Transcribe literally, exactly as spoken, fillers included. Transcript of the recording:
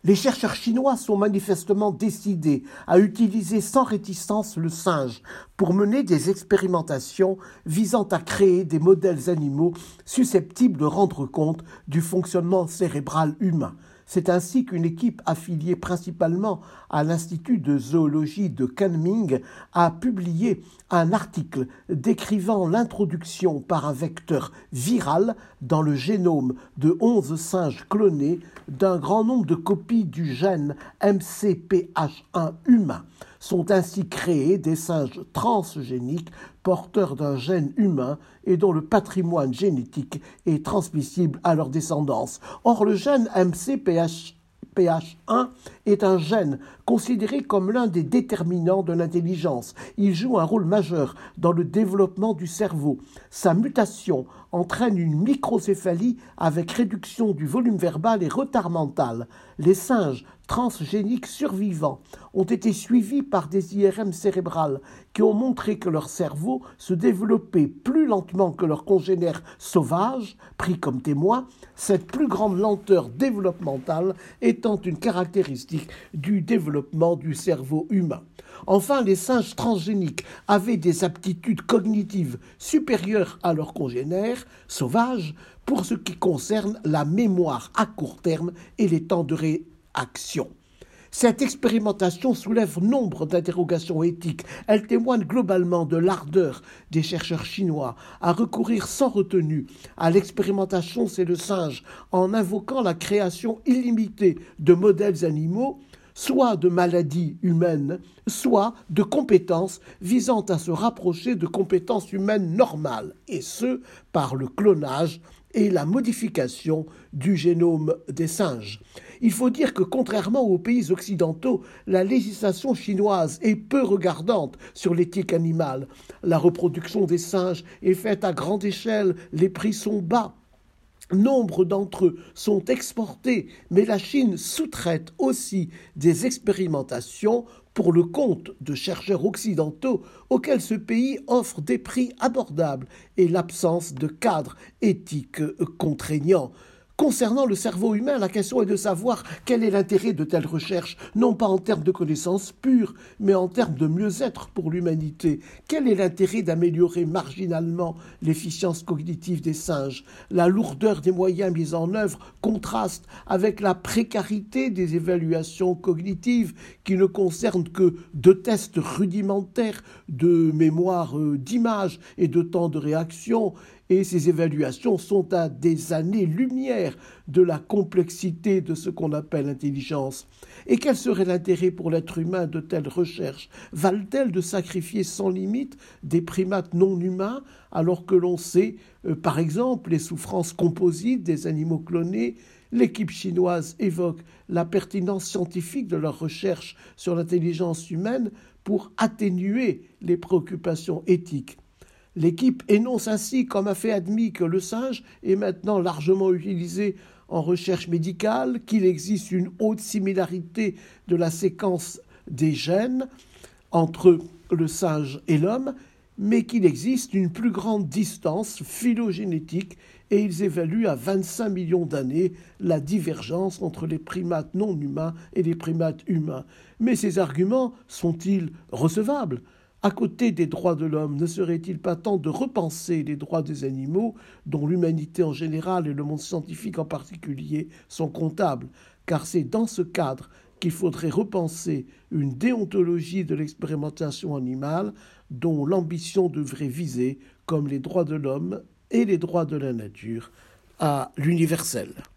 Les chercheurs chinois sont manifestement décidés à utiliser sans réticence le singe pour mener des expérimentations visant à créer des modèles animaux susceptibles de rendre compte du fonctionnement cérébral humain. C'est ainsi qu'une équipe affiliée principalement à l'Institut de zoologie de Kunming a publié un article décrivant l'introduction par un vecteur viral dans le génome de onze singes clonés d'un grand nombre de copies du gène M C P H un humain. Sont ainsi créés des singes transgéniques porteurs d'un gène humain et dont le patrimoine génétique est transmissible à leur descendance. Or, le gène M C P H un est un gène considéré comme l'un des déterminants de l'intelligence. Il joue un rôle majeur dans le développement du cerveau. Sa mutation entraîne une microcéphalie avec réduction du volume verbal et retard mental. Les singes transgéniques survivants ont été suivis par des I R M cérébrales qui ont montré que leur cerveau se développait plus lentement que leurs congénères sauvages, pris comme témoins, cette plus grande lenteur développementale étant une caractéristique du développement du cerveau humain. Enfin, les singes transgéniques avaient des aptitudes cognitives supérieures à leurs congénères sauvages pour ce qui concerne la mémoire à court terme et les temps de réaction. Cette expérimentation soulève nombre d'interrogations éthiques. Elle témoigne globalement de l'ardeur des chercheurs chinois à recourir sans retenue à l'expérimentation chez le singe en invoquant la création illimitée de modèles animaux, soit de maladies humaines, soit de compétences visant à se rapprocher de compétences humaines normales, et ce, par le clonage et la modification du génome des singes. Il faut dire que, contrairement aux pays occidentaux, la législation chinoise est peu regardante sur l'éthique animale. La reproduction des singes est faite à grande échelle, les prix sont bas. Nombre d'entre eux sont exportés, mais la Chine sous-traite aussi des expérimentations pour le compte de chercheurs occidentaux auxquels ce pays offre des prix abordables et l'absence de cadre éthique contraignant. Concernant le cerveau humain, la question est de savoir quel est l'intérêt de telles recherches, non pas en termes de connaissances pures, mais en termes de mieux-être pour l'humanité. Quel est l'intérêt d'améliorer marginalement l'efficience cognitive des singes? La lourdeur des moyens mis en œuvre contraste avec la précarité des évaluations cognitives qui ne concernent que deux tests rudimentaires de mémoire d'image et de temps de réaction. Et ces évaluations sont à des années-lumière de la complexité de ce qu'on appelle l'intelligence. Et quel serait l'intérêt pour l'être humain de telles recherches? Valent-elles de sacrifier sans limite des primates non humains alors que l'on sait, euh, par exemple, les souffrances composites des animaux clonés? L'équipe chinoise évoque la pertinence scientifique de leurs recherches sur l'intelligence humaine pour atténuer les préoccupations éthiques. L'équipe énonce ainsi comme un fait admis que le singe est maintenant largement utilisé en recherche médicale, qu'il existe une haute similarité de la séquence des gènes entre le singe et l'homme, mais qu'il existe une plus grande distance phylogénétique et ils évaluent à vingt-cinq millions d'années la divergence entre les primates non humains et les primates humains. Mais ces arguments sont-ils recevables ? À côté des droits de l'homme, ne serait-il pas temps de repenser les droits des animaux, dont l'humanité en général et le monde scientifique en particulier sont comptables? Car c'est dans ce cadre qu'il faudrait repenser une déontologie de l'expérimentation animale dont l'ambition devrait viser, comme les droits de l'homme et les droits de la nature, à l'universel.